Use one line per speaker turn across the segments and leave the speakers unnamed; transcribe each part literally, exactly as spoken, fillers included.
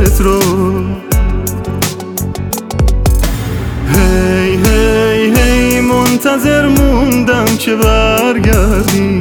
چشمت رو. هی هی هی منتظر موندم که برگردی.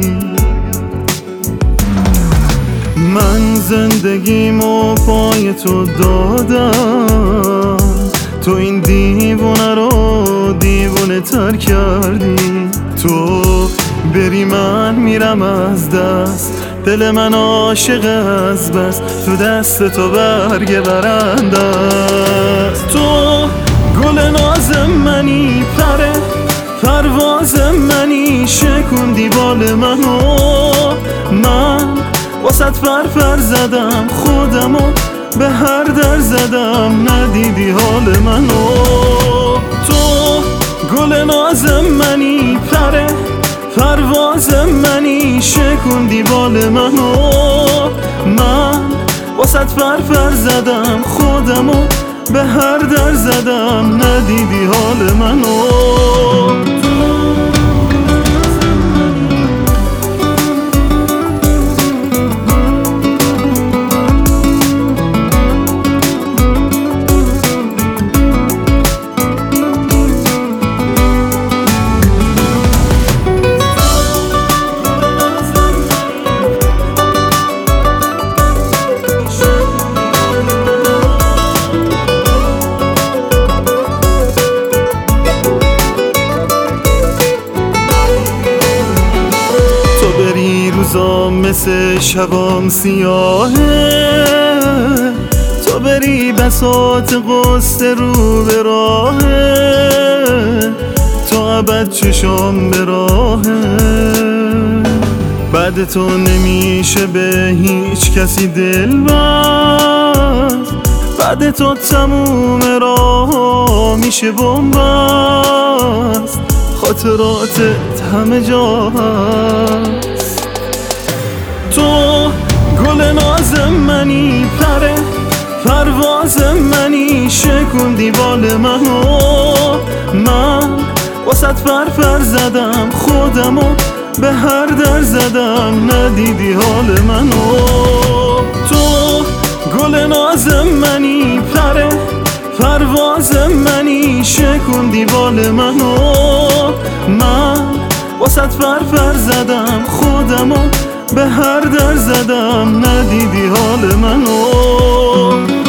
من زندگیمو پای تو دادم، تو این دیوونه رو دیوونه تر کردی. تو بری من میرم از دست، دل من عاشق از بس تو دست تو برگ برنده است. تو گل ناز منی، پره پرواز منی، شکوندی بال منو. من واسط پر پر زدم، خودمو به هر در زدم، ندیدی حال منو. تو گل ناز منی، پره پرواز منی، شکوندی بال منو. من واسط پر پر زدم، خودمو به هر در زدم، ندیدی حال منو. روزام مثل شبام سیاهه، تو بری بساط قصه رو به راهه، تو ابد چشام به راهه. بعد تو نمیشه به هیچ کسی دل بست، بعد تو تموم راه میشه بنبست، خاطراتت همه جا هست. تو گل ناز منی، پره پرواز منی، شکوندی بال منو. من واسط پر پر زدم، خودمو به هر در زدم، ندیدی حال منو. تو گل ناز منی، پره پرواز منی، شکوندی بال منو. من واسط پر پر زدم، خودمو به هر در زدم، ندیدی حال منو.